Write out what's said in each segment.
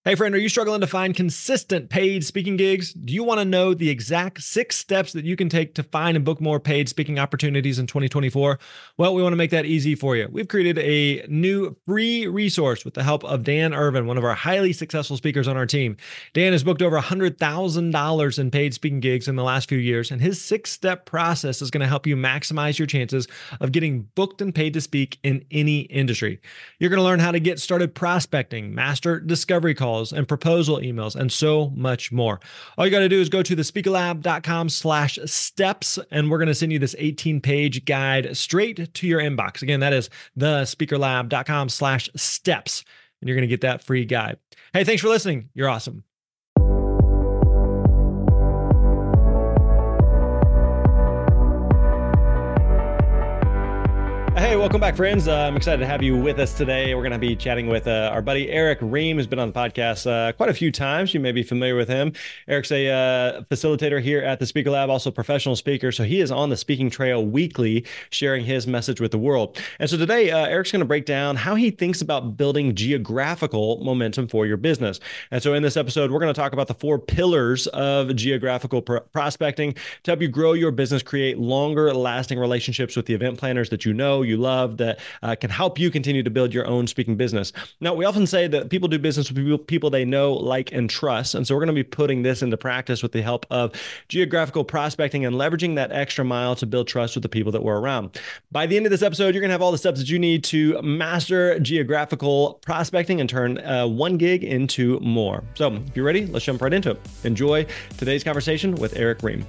Hey friend, are you struggling to find consistent paid speaking gigs? Do you want to know the exact 6 steps that you can take to find and book more paid speaking opportunities in 2024? Well, we want to make that easy for you. We've created a new free resource with the help of Dan Irvin, one of our highly successful speakers on our team. Dan has booked over $100,000 in paid speaking gigs in the last few years, and his 6-step process is going to help you maximize your chances of getting booked and paid to speak in any industry. You're going to learn how to get started prospecting, master discovery calls, and proposal emails, and so much more. All you got to do is go to thespeakerlab.com/steps, and we're going to send you this 18-page guide straight to your inbox. Again, that is thespeakerlab.com/steps, and you're going to get that free guide. Hey, thanks for listening. You're awesome. Hey, welcome back, friends. I'm excited to have you with us today. We're going to be chatting with our buddy Eric Rehm, who's been on the podcast quite a few times. You may be familiar with him. Eric's a facilitator here at the Speaker Lab, also a professional speaker. So he is on the speaking trail weekly, sharing his message with the world. And so today, Eric's going to break down how he thinks about building geographical momentum for your business. And so in this episode, we're going to talk about the 4 pillars of geographical prospecting to help you grow your business, create longer lasting relationships with the event planners that you know, you love, that can help you continue to build your own speaking business. Now, we often say that people do business with people they know, like, and trust. And so we're going to be putting this into practice with the help of geographical prospecting and leveraging that extra mile to build trust with the people that we're around. By the end of this episode, you're going to have all the steps that you need to master geographical prospecting and turn one gig into more. So if you're ready, let's jump right into it. Enjoy today's conversation with Eric Rehm.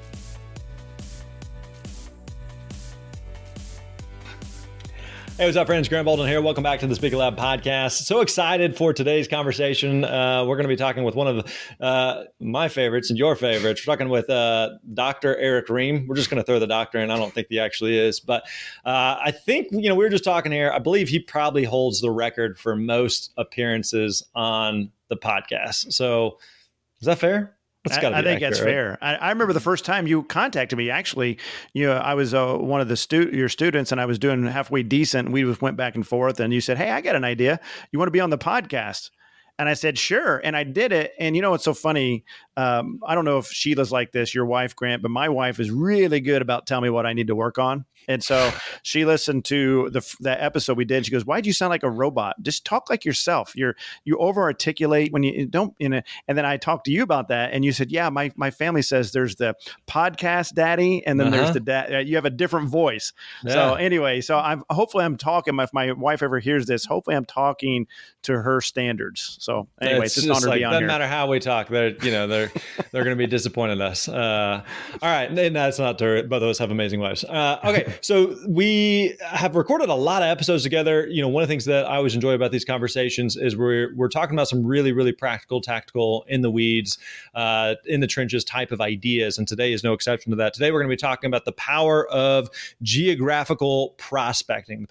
Hey, what's up, friends? Grant Baldwin here. Welcome back to the Speaker Lab podcast. So excited for today's conversation. We're going to be talking with one of my favorites and your favorites. We're talking with Dr. Eric Rehm. We're just going to throw the doctor in. I don't think he actually is. But I think, we were just talking here. I believe he probably holds the record for most appearances on the podcast. So is that fair? I think accurate, that's fair. Right? I remember the first time you contacted me. Actually, I was one of your students, and I was doing halfway decent. And we just went back and forth, and you said, "Hey, I got an idea. You want to be on the podcast?" And I said, "Sure." And I did it. And it's so funny. I don't know if Sheila's like this, your wife, Grant, but my wife is really good about telling me what I need to work on. And so she listened to that episode we did. She goes, "Why'd you sound like a robot? Just talk like yourself. You over articulate when you don't." And then I talked to you about that, and you said, "Yeah, my family says there's the podcast daddy, and then there's the dad. You have a different voice." Yeah. So anyway, hopefully I'm talking. If my wife ever hears this, hopefully I'm talking to her standards. So anyway, it's just an honor to be on here. Doesn't matter how we talk, they're going to be disappointed in us. All right, and that's not true. Both of us have amazing wives. Okay. So we have recorded a lot of episodes together. One of the things that I always enjoy about these conversations is we're talking about some really, really practical, tactical, in the weeds, in the trenches type of ideas. And today is no exception to that. Today, we're going to be talking about the power of geographical prospecting,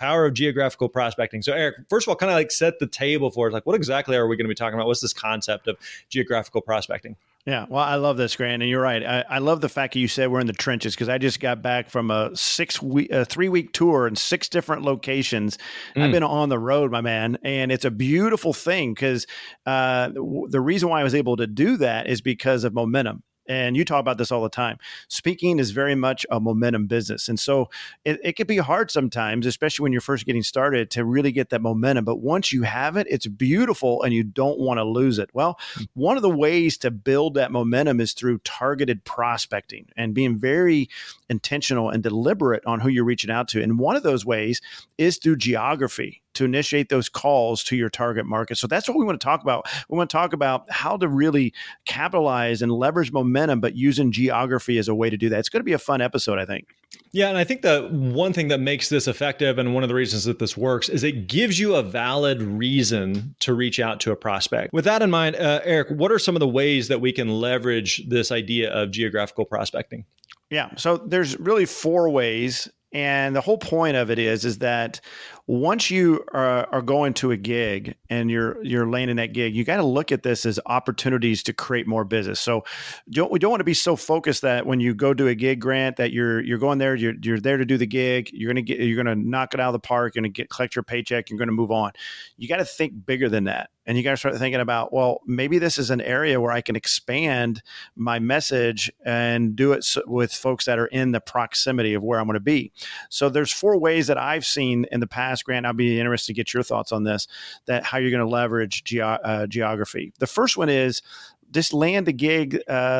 So Eric, first of all, kind of set the table for us. What exactly are we going to be talking about? What's this concept of geographical prospecting? Yeah, well, I love this, Grant, and you're right. I love the fact that you said we're in the trenches, because I just got back from a 3-week tour in 6 different locations. I've been on the road, my man, and it's a beautiful thing, because the reason why I was able to do that is because of momentum. And you talk about this all the time. Speaking is very much a momentum business. And so it can be hard sometimes, especially when you're first getting started, to really get that momentum. But once you have it, it's beautiful and you don't want to lose it. Well, one of the ways to build that momentum is through targeted prospecting and being very intentional and deliberate on who you're reaching out to. And one of those ways is through geography, to initiate those calls to your target market. So that's what we want to talk about. We want to talk about how to really capitalize and leverage momentum, but using geography as a way to do that. It's going to be a fun episode, I think. Yeah, and I think the one thing that makes this effective, and one of the reasons that this works, is it gives you a valid reason to reach out to a prospect. With that in mind, Eric, what are some of the ways that we can leverage this idea of geographical prospecting? Yeah, so there's really 4 ways. And the whole point of it is that once you are going to a gig and you're landing that gig, you got to look at this as opportunities to create more business. So we don't want to be so focused that when you go do a gig, Grant, that you're going there, you're there to do the gig, you're gonna knock it out of the park, you're gonna collect your paycheck, you're gonna move on. You got to think bigger than that. And you got to start thinking about, well, maybe this is an area where I can expand my message and do it with folks that are in the proximity of where I'm going to be. So there's 4 ways that I've seen in the past, Grant. I'd be interested to get your thoughts on this, that how you're going to leverage geography. The first one is just land a gig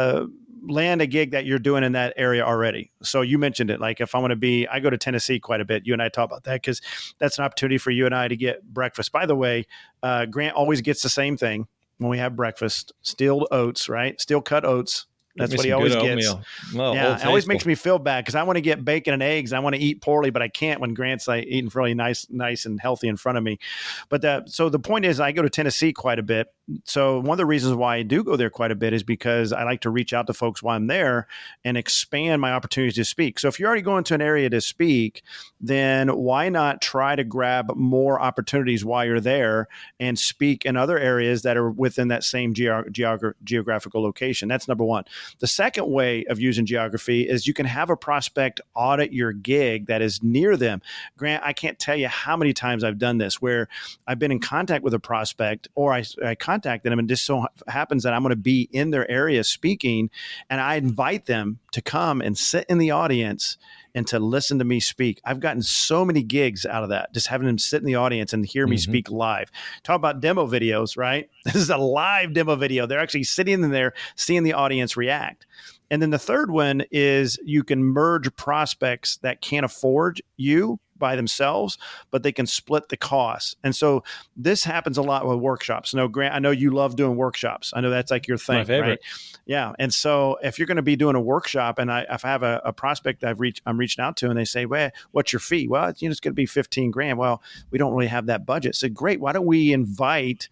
that you're doing in that area already. So you mentioned it. Like if I go to Tennessee quite a bit. You and I talk about that because that's an opportunity for you and I to get breakfast. By the way, Grant always gets the same thing when we have breakfast: steel oats, right? Steel cut oats. That's what he always gets. Well, yeah, it always makes me feel bad because I want to get bacon and eggs. I want to eat poorly, but I can't when Grant's like eating really nice and healthy in front of me. But so the point is, I go to Tennessee quite a bit. So one of the reasons why I do go there quite a bit is because I like to reach out to folks while I'm there and expand my opportunities to speak. So if you're already going to an area to speak, then why not try to grab more opportunities while you're there and speak in other areas that are within that same geographical location? That's number one. The second way of using geography is you can have a prospect audit your gig that is near them. Grant, I can't tell you how many times I've done this where I've been in contact with a prospect, or I contacted them, and just so happens that I'm going to be in their area speaking, and I invite them to come and sit in the audience and to listen to me speak. I've gotten so many gigs out of that, just having them sit in the audience and hear me speak live. Talk about demo videos, right? This is a live demo video. They're actually sitting in there, seeing the audience react. And then the third one is you can merge prospects that can't afford you by themselves, but they can split the costs. And so this happens a lot with workshops. No, Grant, I know you love doing workshops. I know that's like your thing, my favorite. Right? Yeah. And so if you're going to be doing a workshop, and if I have a prospect I'm reaching out to, and they say, well, what's your fee? Well, it's going to be 15 grand. Well, we don't really have that budget. So great. Why don't we invite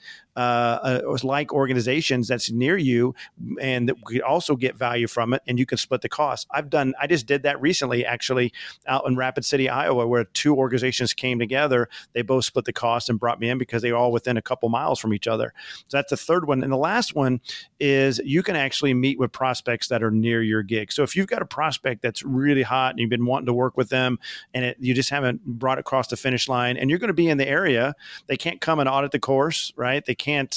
like organizations that's near you, and that we also get value from it, and you can split the cost. I just did that recently, actually, out in Rapid City, Iowa, where 2 organizations came together. They both split the cost and brought me in because they were all within a couple miles from each other. So that's the third one. And the last one is you can actually meet with prospects that are near your gig. So if you've got a prospect that's really hot and you've been wanting to work with them, and you just haven't brought it across the finish line, and you're going to be in the area, they can't come and audit the course, right? They can't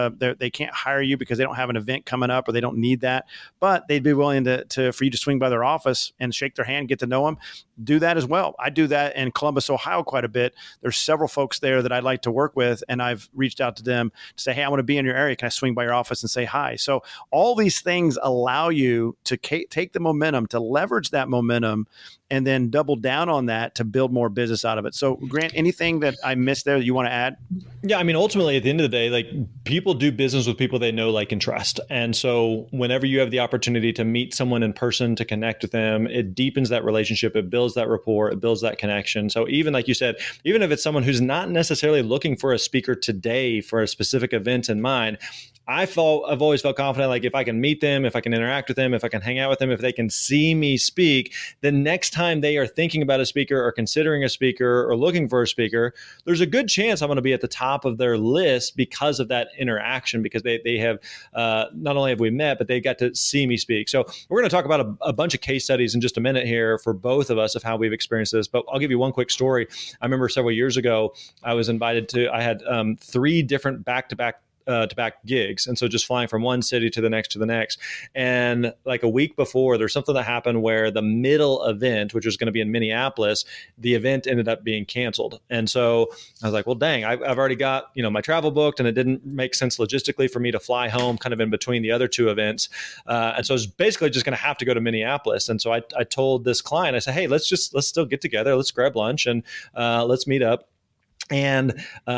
hire you because they don't have an event coming up, or they don't need that, but they'd be willing for you to swing by their office and shake their hand, get to know them. Do that as well. I do that in Columbus, Ohio quite a bit. There's several folks there that I'd like to work with, and I've reached out to them to say, hey, I want to be in your area. Can I swing by your office and say hi? So all these things allow you to take the momentum, to leverage that momentum, and then double down on that to build more business out of it. So Grant, anything that I missed there that you want to add? Yeah, I mean, ultimately, at the end of the day, like, people do business with people they know, like, and trust. And so whenever you have the opportunity to meet someone in person, to connect with them, it deepens that relationship. It builds that rapport. It builds that connection. So even like you said, even if it's someone who's not necessarily looking for a speaker today for a specific event in mind, I've always felt confident, like, if I can meet them, if I can interact with them, if I can hang out with them, if they can see me speak, the next time they are thinking about a speaker or considering a speaker or looking for a speaker, there's a good chance I'm going to be at the top of their list because of that interaction, because they have, not only have we met, but they got to see me speak. So we're going to talk about a bunch of case studies in just a minute here for both of us of how we've experienced this, but I'll give you one quick story. I remember several years ago, I had 3 different back-to-back gigs. And so just flying from one city to the next. And like a week before, there's something that happened where the middle event, which was going to be in Minneapolis, the event ended up being canceled. And so I was like, well, dang, I've already got, my travel booked, and it didn't make sense logistically for me to fly home kind of in between the other 2 events. And so I was basically just going to have to go to Minneapolis. And so I told this client, I said, hey, let's still get together. Let's grab lunch and let's meet up. And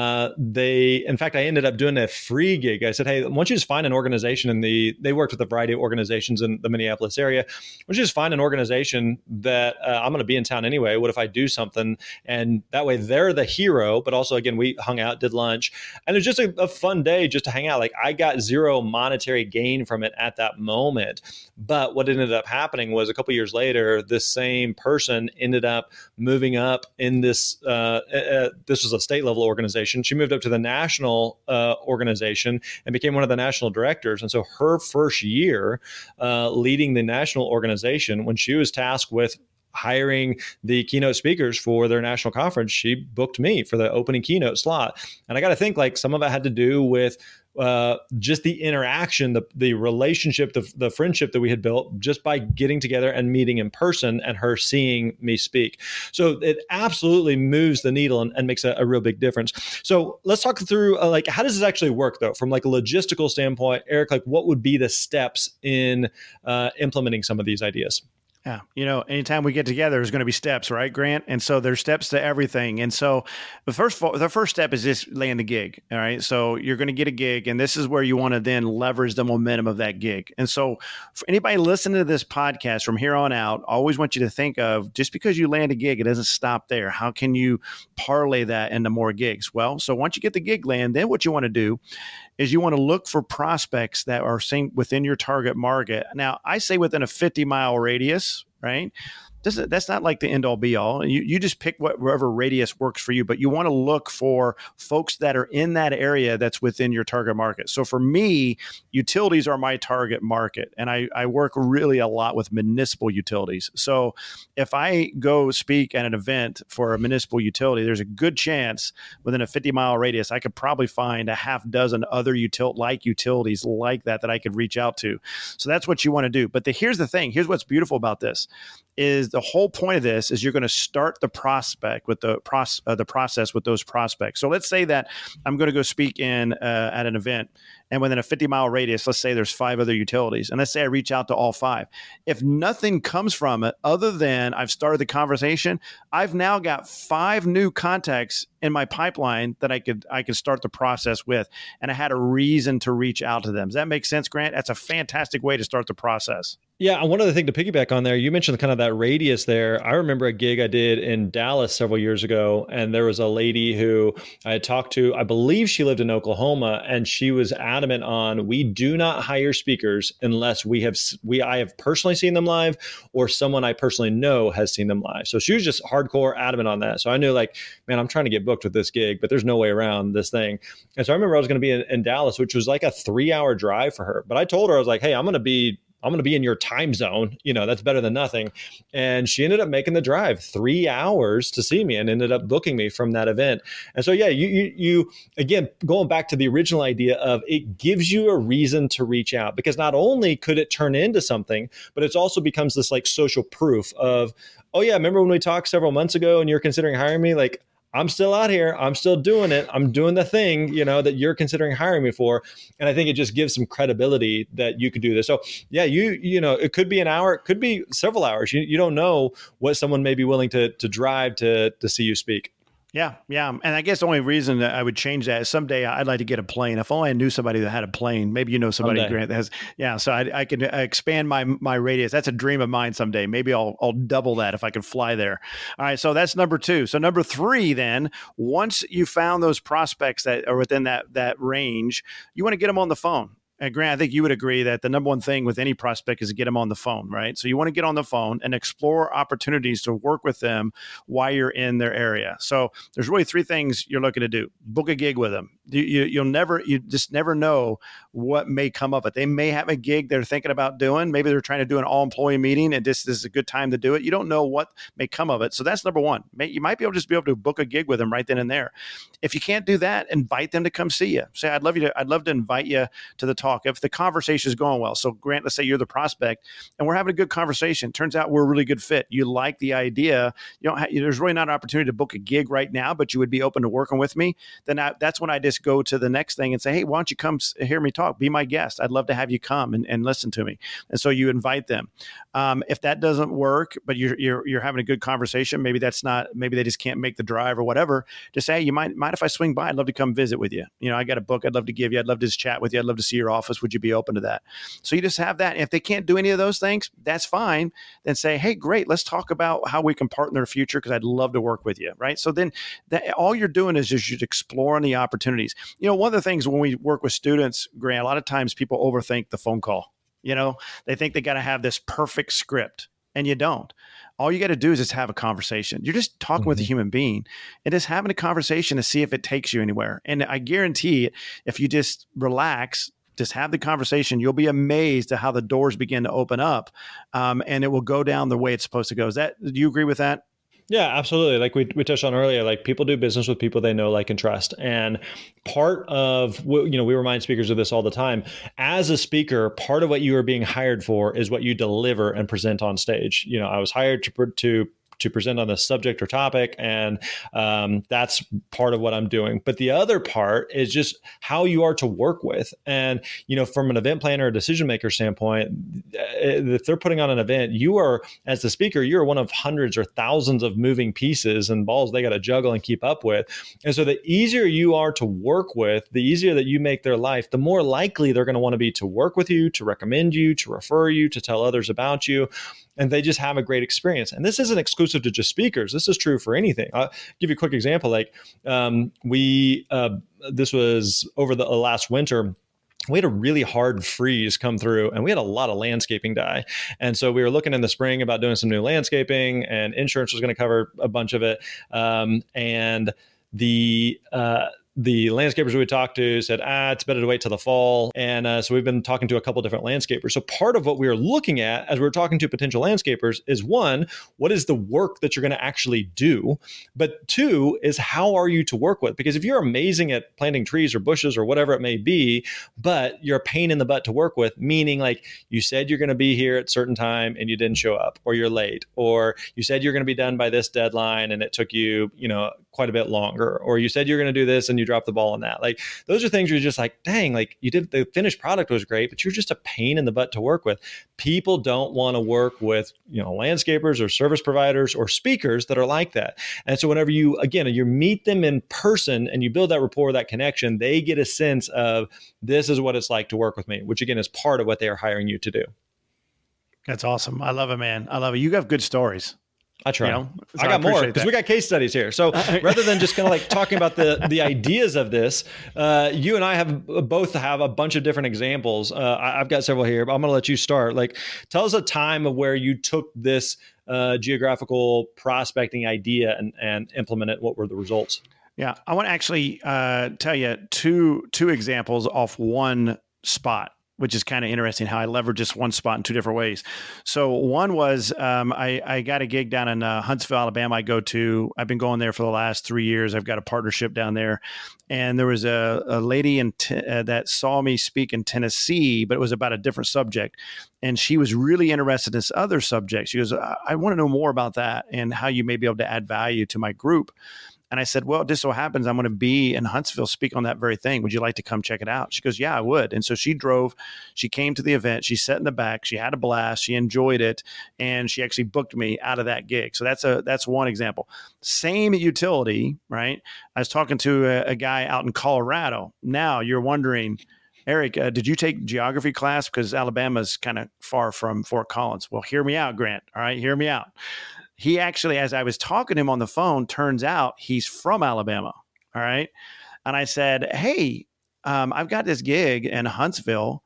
in fact, I ended up doing a free gig. I said, hey, why don't you just find an organization they worked with a variety of organizations in the Minneapolis area. Why don't you just find an organization that I'm going to be in town anyway? What if I do something? And that way they're the hero, but also, again, we hung out, did lunch, and it was just a fun day just to hang out. Like, I got zero monetary gain from it at that moment. But what ended up happening was a couple years later, this same person ended up moving up in this was a state level organization. She moved up to the national organization and became one of the national directors. And so her first year leading the national organization, when she was tasked with hiring the keynote speakers for their national conference, she booked me for the opening keynote slot. And I got to think, like, some of it had to do with just the interaction, the relationship, the friendship that we had built just by getting together and meeting in person and her seeing me speak. So it absolutely moves the needle and makes a real big difference. So let's talk through like, how does this actually work though? From like a logistical standpoint, Eric, like what would be the steps in implementing some of these ideas? Yeah. Anytime we get together, there's going to be steps, right, Grant? And so there's steps to everything. And so the first step is just land the gig. All right. So you're going to get a gig, and this is where you want to then leverage the momentum of that gig. And so for anybody listening to this podcast from here on out, I always want you to think of, just because you land a gig, it doesn't stop there. How can you parlay that into more gigs? Well, so once you get the gig land, then what you want to do is you want to look for prospects that are within your target market. Now, I say within a 50-mile radius, right? That's not like the end all be all. You just pick wherever radius works for you, but you want to look for folks that are in that area that's within your target market. So for me, utilities are my target market, and I work really a lot with municipal utilities. So if I go speak at an event for a municipal utility, there's a good chance within a 50-mile radius, I could probably find a half dozen other utilities like that I could reach out to. So that's what you want to do. But here's the thing. Here's what's beautiful about this. Is the whole point of this is you're going to start the prospect with the process with those prospects. So let's say that I'm going to go speak at an event, and within a 50-mile radius, let's say there's 5 other utilities, and let's say I reach out to all 5. If nothing comes from it other than I've started the conversation, I've now got 5 new contacts in my pipeline that I could start the process with, and I had a reason to reach out to them. Does that make sense, Grant? That's a fantastic way to start the process. Yeah, and one other thing to piggyback on there, you mentioned kind of that radius there. I remember a gig I did in Dallas several years ago, and there was a lady who I had talked to. I believe she lived in Oklahoma, and she was adamant on, we do not hire speakers unless I have personally seen them live, or someone I personally know has seen them live. So she was just hardcore adamant on that. So I knew, like, man, I'm trying to get booked with this gig, but there's no way around this thing. And so I remember I was going to be in Dallas, which was like a 3-hour drive for her. But I told her, I was like, hey, I'm going to be in your time zone. That's better than nothing. And she ended up making the drive 3 hours to see me and ended up booking me from that event. And so, yeah, you again, going back to the original idea of, it gives you a reason to reach out, because not only could it turn into something, but it also becomes this like social proof of, oh yeah, remember when we talked several months ago and you're considering hiring me? Like, I'm still out here. I'm still doing it. I'm doing the thing, that you're considering hiring me for. And I think it just gives some credibility that you could do this. So yeah, it could be an hour, it could be several hours. You don't know what someone may be willing to drive to see you speak. Yeah. And I guess the only reason that I would change that is someday I'd like to get a plane. If only I knew somebody that had a plane. Maybe you know somebody, someday. Grant, that has. Yeah. So I can expand my radius. That's a dream of mine someday. Maybe I'll double that if I can fly there. All right. So that's number 2. So number 3, then, once you found those prospects that are within that range, you want to get them on the phone. And Grant, I think you would agree that the number one thing with any prospect is to get them on the phone, right? So you want to get on the phone and explore opportunities to work with them while you're in their area. So there's really 3 things you're looking to do. Book a gig with them. You just never know what may come of it. They may have a gig they're thinking about doing. Maybe they're trying to do an all-employee meeting, and this is a good time to do it. You don't know what may come of it. So that's number 1. You might be able to book a gig with them right then and there. If you can't do that, invite them to come see you. Say, I'd love to invite you to the talk. If the conversation is going well. So Grant, let's say you're the prospect and we're having a good conversation. Turns out we're a really good fit. You like the idea. There's really not an opportunity to book a gig right now, but you would be open to working with me. Then that's when I just just go to the next thing and say, hey, why don't you come hear me talk? Be my guest. I'd love to have you come and listen to me. And so you invite them. If that doesn't work, but you're having a good conversation, maybe they just can't make the drive or whatever. Just say, hey, you mind if I swing by? I'd love to come visit with you. I got a book I'd love to give you. I'd love to just chat with you. I'd love to see your office. Would you be open to that? So you just have that. And if they can't do any of those things, that's fine. Then say, hey, great. Let's talk about how we can partner in the future because I'd love to work with you. Right. So then all you're doing is just exploring the opportunities. One of the things when we work with students, Grant, a lot of times people overthink the phone call. They think they got to have this perfect script, and you don't. All you got to do is just have a conversation. You're just talking with a human being and just having a conversation to see if it takes you anywhere. And I guarantee if you just relax, just have the conversation, you'll be amazed at how the doors begin to open up, and it will go down the way it's supposed to go. Do you agree with that? Yeah, absolutely. Like we touched on earlier, like people do business with people they know, like, and trust. And part of, we remind speakers of this all the time. As a speaker, part of what you are being hired for is what you deliver and present on stage. I was hired to present on this subject or topic. And that's part of what I'm doing. But the other part is just how you are to work with. And, from an event planner or decision maker standpoint, if they're putting on an event, you are, as the speaker, you're one of hundreds or thousands of moving pieces and balls they got to juggle and keep up with. And so the easier you are to work with, the easier that you make their life, the more likely they're going to want to be to work with you, to recommend you, to refer you, to tell others about you. And they just have a great experience. And this isn't exclusive to just speakers. This is true for anything. I'll give you a quick example. Like this was over the last winter. We had a really hard freeze come through and we had a lot of landscaping die. And so we were looking in the spring about doing some new landscaping, and insurance was going to cover a bunch of it. And the landscapers we talked to said, it's better to wait till the fall. And so we've been talking to a couple different landscapers. So part of what we were looking at as we were talking to potential landscapers is, one, what is the work that you're going to actually do? But two is, how are you to work with? Because if you're amazing at planting trees or bushes or whatever it may be, but you're a pain in the butt to work with, meaning like you said you're going to be here at a certain time and you didn't show up, or you're late, or you said you're going to be done by this deadline and it took you, quite a bit longer, or you said you're going to do this and you dropped the ball on that. Like, those are things you're just like, dang, like you did, the finished product was great, but you're just a pain in the butt to work with. People don't want to work with, landscapers or service providers or speakers that are like that. And so whenever you meet them in person and you build that rapport, that connection, they get a sense of, this is what it's like to work with me, which again is part of what they are hiring you to do. That's awesome. I love it, man. I love it. You have good stories. I try. So I got more because we got case studies here. So rather than just kind of like talking about the ideas of this, you and I have a bunch of different examples. I've got several here, but I'm going to let you start. Like, tell us a time of where you took this geographical prospecting idea and implemented. What were the results? Yeah, I want to actually tell you two examples off one spot, which is kind of interesting how I leverage just one spot in two different ways. So one was I got a gig down in Huntsville, Alabama. I've been going there for the last 3 years. I've got a partnership down there. And there was a lady that saw me speak in Tennessee, but it was about a different subject. And she was really interested in this other subject. She goes, I want to know more about that and how you may be able to add value to my group. And I said, well, it just so happens I'm going to be in Huntsville, speak on that very thing. Would you like to come check it out? She goes, yeah, I would. And so she came to the event. She sat in the back. She had a blast. She enjoyed it. And she actually booked me out of that gig. So that's one example. Same utility, right? I was talking to a guy out in Colorado. Now you're wondering, Eric, did you take geography class? Because Alabama's kind of far from Fort Collins. Well, hear me out, Grant. All right, hear me out. He actually, as I was talking to him on the phone, turns out he's from Alabama. All right. And I said, hey, I've got this gig in Huntsville,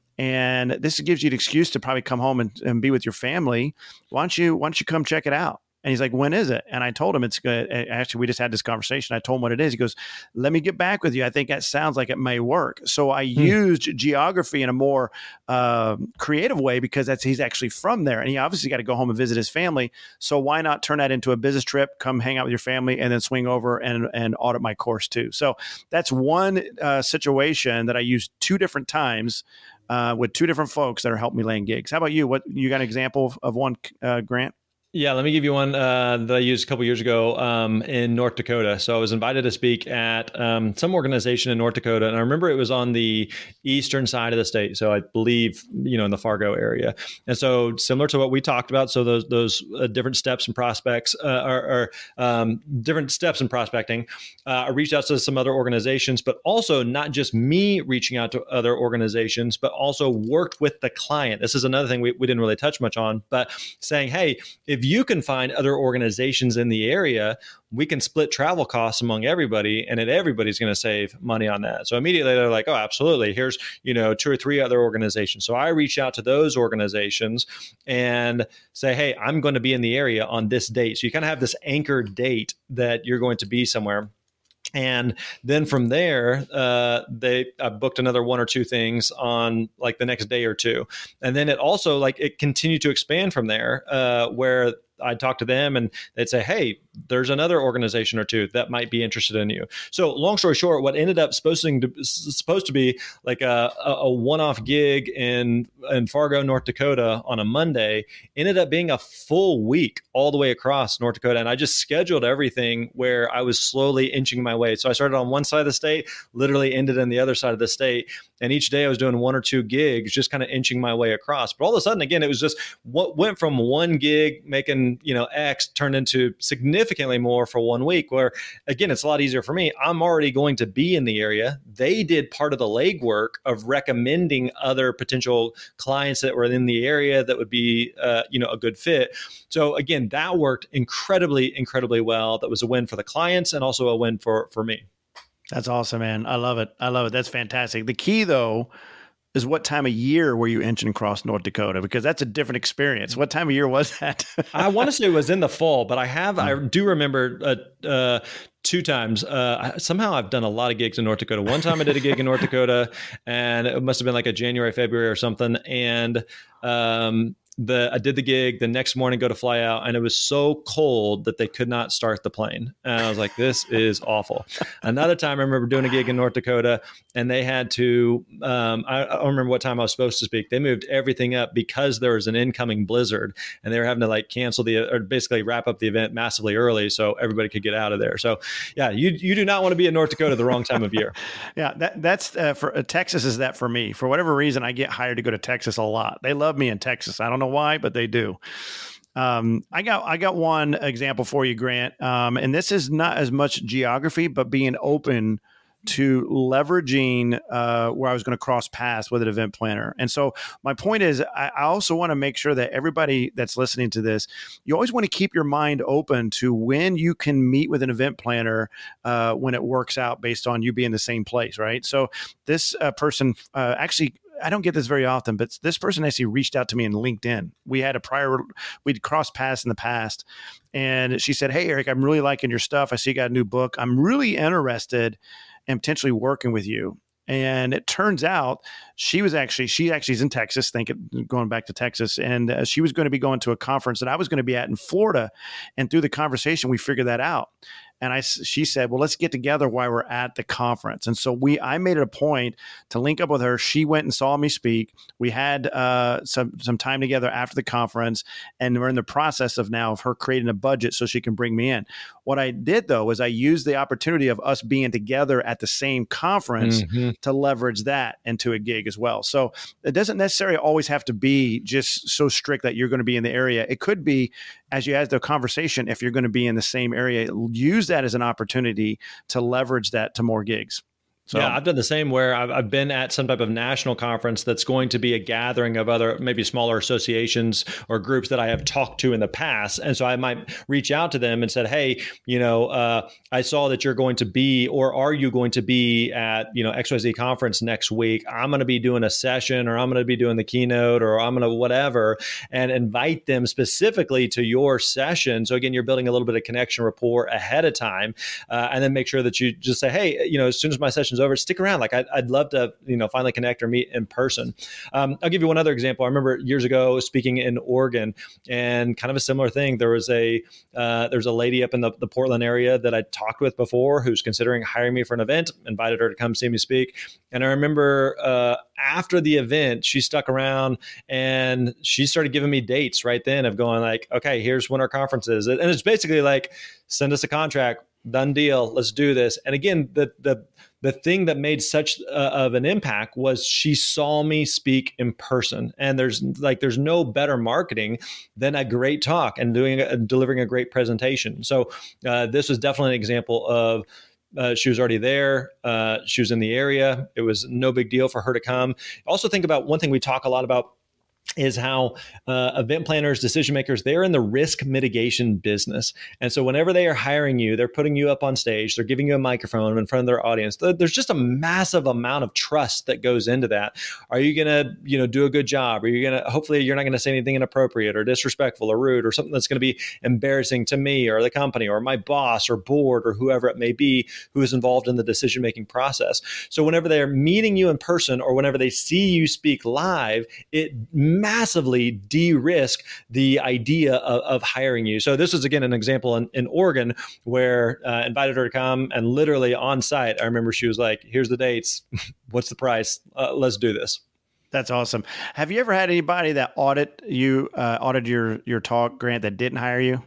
and this gives you an excuse to probably come home and be with your family. Why don't you come check it out? And he's like, when is it? And I told him it's good. Actually, we just had this conversation. I told him what it is. He goes, let me get back with you. I think that sounds like it may work. So I used geography in a more creative way because he's actually from there. And he obviously got to go home and visit his family. So why not turn that into a business trip, come hang out with your family, and then swing over and audit my course too. So that's one situation that I used two different times with two different folks that are helping me land gigs. How about you? You got an example of one, Grant? Yeah, let me give you one that I used a couple years ago in North Dakota. So I was invited to speak at some organization in North Dakota, and I remember it was on the eastern side of the state. So I believe in the Fargo area, and so similar to what we talked about. So those different steps and prospects or different steps in prospecting. I reached out to some other organizations, but also not just me reaching out to other organizations, but also worked with the client. This is another thing we didn't really touch much on, but saying, hey, if you can find other organizations in the area, we can split travel costs among everybody, and then everybody's going to save money on that. So immediately they're like, oh, absolutely. Here's, 2 or 3 other organizations. So I reach out to those organizations and say, hey, I'm going to be in the area on this date. So you kind of have this anchor date that you're going to be somewhere. And then from there, I booked another 1 or 2 things on like the next day or two. And then it continued to expand from there, where I'd talk to them and they'd say, hey, there's another organization or 2 that might be interested in you. So long story short, what ended up supposed to be like a one-off gig in Fargo, North Dakota on a Monday ended up being a full week all the way across North Dakota. And I just scheduled everything where I was slowly inching my way. So I started on one side of the state, literally ended on the other side of the state. And each day I was doing 1 or 2 gigs, just kind of inching my way across. But all of a sudden, again, it was just what went from one gig making, X turned into significantly more for 1 week, where again, it's a lot easier for me. I'm already going to be in the area. They did part of the legwork of recommending other potential clients that were in the area that would be, a good fit. So again, that worked incredibly, incredibly well. That was a win for the clients and also a win for me. That's awesome, man. I love it. That's fantastic. The key though is what time of year were you inching across North Dakota? Because that's a different experience. What time of year was that? I want to say it was in the fall, but I do remember 2 times. Somehow I've done a lot of gigs in North Dakota. One time I did a gig in North Dakota, and it must have been like a January, February or something. And I did the gig the next morning, go to fly out, and it was so cold that they could not start the plane. And I was like, this is awful. Another time I remember doing a gig in North Dakota, and they had to, I don't remember what time I was supposed to speak. They moved everything up because there was an incoming blizzard, and they were having to like cancel or basically wrap up the event massively early so everybody could get out of there. So yeah, you do not want to be in North Dakota the wrong time of year. Yeah, that's for Texas is that for me. For whatever reason, I get hired to go to Texas a lot. They love me in Texas. I don't know why, but they do. I got one example for you, Grant. And this is not as much geography, but being open to leveraging where I was going to cross paths with an event planner. And so my point is, I also want to make sure that everybody that's listening to this, you always want to keep your mind open to when you can meet with an event planner when it works out based on you being in the same place, right? So this person actually, I don't get this very often, but this person actually reached out to me in LinkedIn. We'd crossed paths in the past. And she said, hey, Eric, I'm really liking your stuff. I see you got a new book. I'm really interested in potentially working with you. And it turns out she actually is in Texas, going back to Texas. And she was going to be going to a conference that I was going to be at in Florida. And through the conversation, we figured that out. And she said, well, let's get together while we're at the conference. And so I made it a point to link up with her. She went and saw me speak. We had some time together after the conference, and we're in the process of her creating a budget so she can bring me in. What I did, though, is I used the opportunity of us being together at the same conference to leverage that into a gig as well. So it doesn't necessarily always have to be just so strict that you're going to be in the area. It could be, as you have the conversation, if you're going to be in the same area, use that as an opportunity to leverage that to more gigs. So, yeah, I've done the same where I've been at some type of national conference that's going to be a gathering of other maybe smaller associations or groups that I have talked to in the past. And so I might reach out to them and said, hey, I saw that you're going to be, or are you going to be at, XYZ conference next week? I'm going to be doing a session, or I'm going to be doing the keynote, or I'm going to whatever, and invite them specifically to your session. So again, you're building a little bit of connection rapport ahead of time, and then make sure that you just say, hey, as soon as my session questions over, stick around. Like I'd love to, finally connect or meet in person. I'll give you one other example. I remember years ago speaking in Oregon, and kind of a similar thing. There's a lady up in the Portland area that I talked with before who's considering hiring me for an event, invited her to come see me speak. And I remember after the event, she stuck around and she started giving me dates right then of going like, okay, here's when our conference is. And it's basically like, send us a contract, done deal, let's do this. And again, the thing that made such of an impact was she saw me speak in person. And there's no better marketing than a great talk and delivering a great presentation. So this was definitely an example of she was already there. She was in the area. It was no big deal for her to come. Also think about one thing we talk a lot about is how event planners, decision makers, they're in the risk mitigation business. And so whenever they are hiring you, they're putting you up on stage, they're giving you a microphone in front of their audience. There's just a massive amount of trust that goes into that. Are you going to, do a good job? Are you going to, hopefully you're not going to say anything inappropriate or disrespectful or rude or something that's going to be embarrassing to me or the company or my boss or board or whoever it may be who is involved in the decision-making process. So whenever they're meeting you in person or whenever they see you speak live, it massively de-risk the idea of hiring you. So this is, again, an example in Oregon where invited her to come, and literally on site, I remember she was like, here's the dates. What's the price? Let's do this. That's awesome. Have you ever had anybody that audited your talk, Grant, that didn't hire you?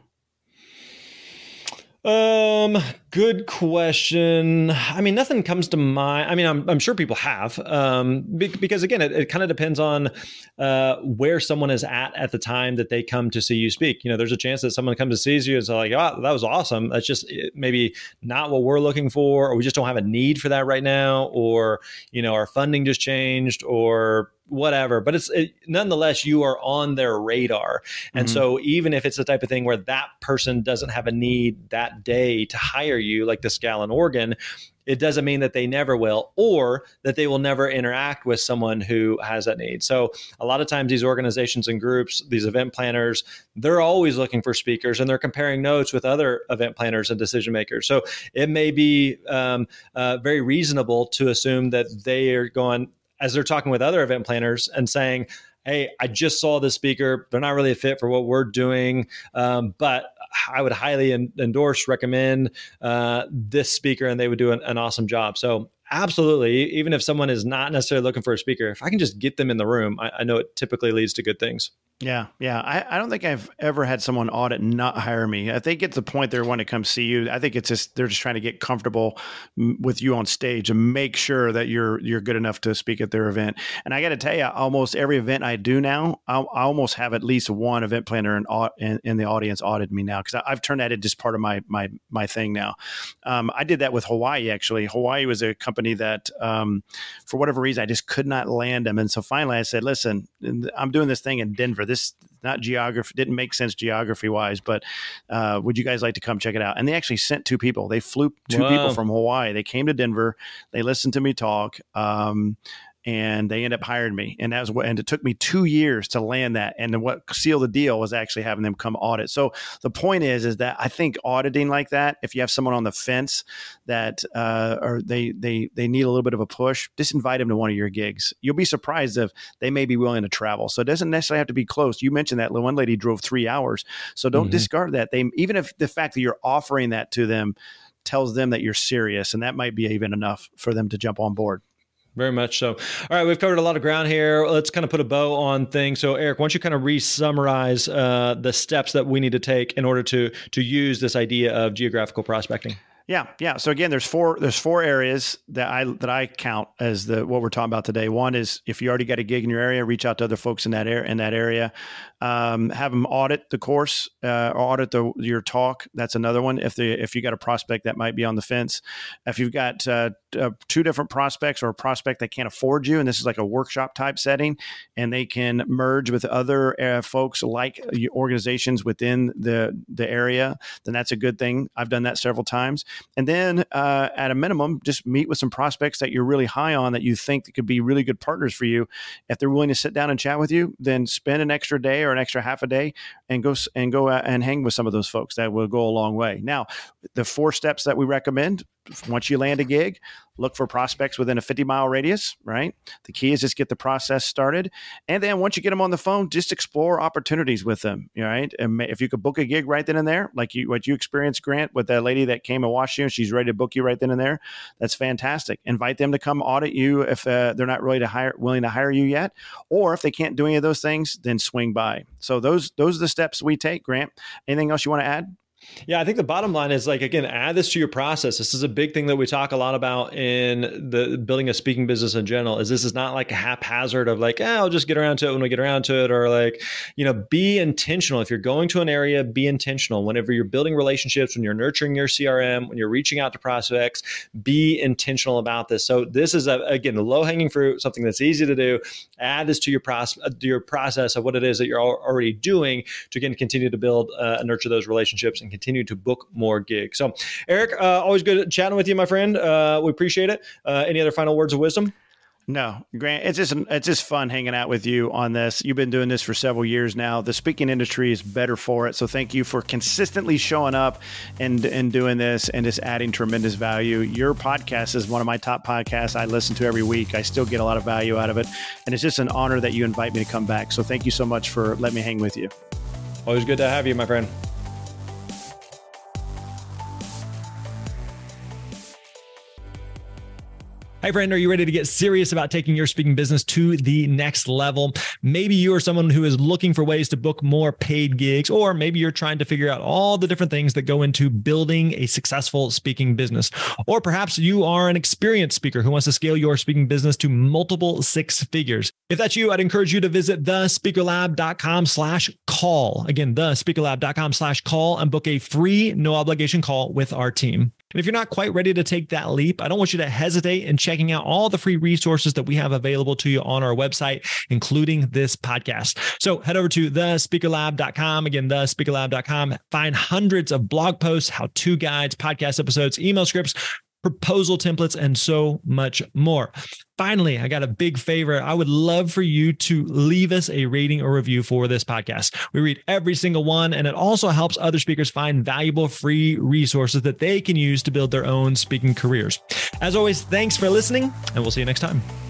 Good question. I mean, nothing comes to mind. I mean, I'm sure people have, because again, it kind of depends on, where someone is at the time that they come to see you speak. There's a chance that someone comes to see you and it's like, oh, that was awesome. That's just maybe not what we're looking for, or we just don't have a need for that right now. Or, our funding just changed or whatever, but nonetheless, you are on their radar. And so even if it's the type of thing where that person doesn't have a need that day to hire you, like this gal in Oregon, it doesn't mean that they never will, or that they will never interact with someone who has that need. So a lot of times these organizations and groups, these event planners, they're always looking for speakers and they're comparing notes with other event planners and decision makers. So it may be very reasonable to assume that they are going, as they're talking with other event planners and saying, hey, I just saw this speaker. They're not really a fit for what we're doing, but I would highly recommend this speaker, and they would do an awesome job. So absolutely, even if someone is not necessarily looking for a speaker, if I can just get them in the room, I know it typically leads to good things. Yeah. I don't think I've ever had someone audit and not hire me. I think it's the point they want to come see you. I think it's just they're just trying to get comfortable with you on stage and make sure that you're good enough to speak at their event. And I got to tell you, almost every event I do now, I almost have at least one event planner in the audience audit me now, because I've turned that into just part of my thing now. I did that with Hawaii, actually. Hawaii was a company that, for whatever reason, I just could not land them. And so finally I said, listen, I'm doing this thing in Denver. This not geography, didn't make sense geography wise, but would you guys like to come check it out? And they actually sent two people. They flew two people from Hawaii. They came to Denver. They listened to me talk. And they ended up hiring me. And it took me 2 years to land that. And then what sealed the deal was actually having them come audit. So the point is that I think auditing like that, if you have someone on the fence that, or they need a little bit of a push, just invite them to one of your gigs. You'll be surprised if they may be willing to travel. So it doesn't necessarily have to be close. You mentioned that one lady drove 3 hours. So don't discard that. Even if the fact that you're offering that to them tells them that you're serious, and that might be even enough for them to jump on board. Very much so. All right, we've covered a lot of ground here. Let's kind of put a bow on things. So, Eric, why don't you kind of re-summarize the steps that we need to take in order to use this idea of geographical prospecting? Yeah. So again, there's four areas that I count as what we're talking about today. One is if you already got a gig in your area, reach out to other folks in that area. Have them audit the course or audit your talk. That's another one. If you got a prospect that might be on the fence, if you've got two different prospects or a prospect that can't afford you, and this is like a workshop type setting, and they can merge with other folks like organizations within the area, then that's a good thing. I've done that several times. And then at a minimum, just meet with some prospects that you're really high on that you think that could be really good partners for you. If they're willing to sit down and chat with you, then spend an extra day or an extra half a day and go and hang with some of those folks. That will go a long way. Now, the 4 steps that we recommend, once you land a gig, look for prospects within a 50-mile radius, right? The key is just get the process started. And then once you get them on the phone, just explore opportunities with them, right? And if you could book a gig right then and there, like what you experienced, Grant, with that lady that came and watched you and she's ready to book you right then and there, that's fantastic. Invite them to come audit you if they're not willing to hire you yet. Or if they can't do any of those things, then swing by. So those are the steps we take, Grant. Anything else you want to add? Yeah, I think the bottom line is, like, again, add this to your process. This is a big thing that we talk a lot about in the building a speaking business in general, is this is not like a haphazard of like, I'll just get around to it when we get around to it. Or like, be intentional. If you're going to an area, be intentional. Whenever you're building relationships, when you're nurturing your CRM, when you're reaching out to prospects, be intentional about this. So this is, again, the low-hanging fruit, something that's easy to do. Add this to your process of what it is that you're already doing to, again, continue to build and nurture those relationships and continue to book more gigs. So, Eric, always good chatting with you, my friend. We appreciate it. Any other final words of wisdom? No, Grant, it's just fun hanging out with you on this. You've been doing this for several years now. The speaking industry is better for it. So thank you for consistently showing up and doing this and just adding tremendous value. Your podcast is one of my top podcasts I listen to every week. I still get a lot of value out of it. And it's just an honor that you invite me to come back. So thank you so much for letting me hang with you. Always good to have you, my friend. Hi, friend. Are you ready to get serious about taking your speaking business to the next level? Maybe you are someone who is looking for ways to book more paid gigs, or maybe you're trying to figure out all the different things that go into building a successful speaking business. Or perhaps you are an experienced speaker who wants to scale your speaking business to multiple six figures. If that's you, I'd encourage you to visit thespeakerlab.com/call. Again, thespeakerlab.com/call and book a free, no obligation call with our team. And if you're not quite ready to take that leap, I don't want you to hesitate in checking out all the free resources that we have available to you on our website, including this podcast. So head over to thespeakerlab.com. Again, thespeakerlab.com. Find hundreds of blog posts, how-to guides, podcast episodes, email scripts, proposal templates, and so much more. Finally, I got a big favor. I would love for you to leave us a rating or review for this podcast. We read every single one, and it also helps other speakers find valuable free resources that they can use to build their own speaking careers. As always, thanks for listening, and we'll see you next time.